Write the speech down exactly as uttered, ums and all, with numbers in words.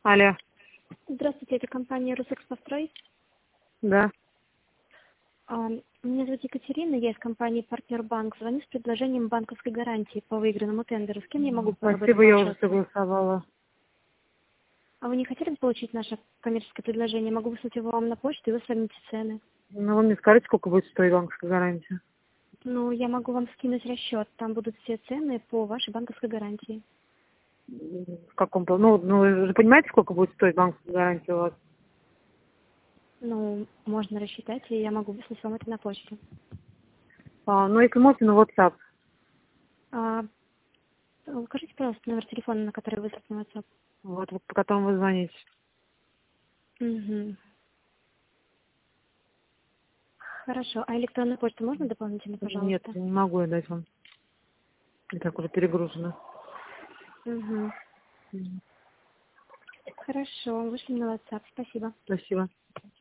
Алло. Здравствуйте, это компания «Русэкспострой». Да. А, Меня зовут Екатерина, я из компании «Партнер Банк». Звоню с предложением банковской гарантии по выигранному тендеру. С кем я могу об этом Спасибо, я уже пообщаться? согласовала. А вы не хотели бы получить наше коммерческое предложение? Могу выслать его вам на почту, и вы сравните цены. Ну, вы мне скажите, сколько будет стоить банковская гарантия? Ну, я могу вам скинуть расчет. Там будут все цены по вашей банковской гарантии. В каком пол- Ну, ну, вы же понимаете, сколько будет стоить банковская гарантия у вас? Ну, можно рассчитать, и я могу выслать вам это на почте. А, ну, если можете, на WhatsApp. А, укажите, пожалуйста, номер телефона, на который выслать на WhatsApp. Вот, вот, по которому вы звоните. Угу. Хорошо. А электронную почту можно дополнительно, Нет, пожалуйста? не могу я дать вам. И так уже перегружено. Угу. Мгм. Хорошо, вышли на WhatsApp. Спасибо. Спасибо.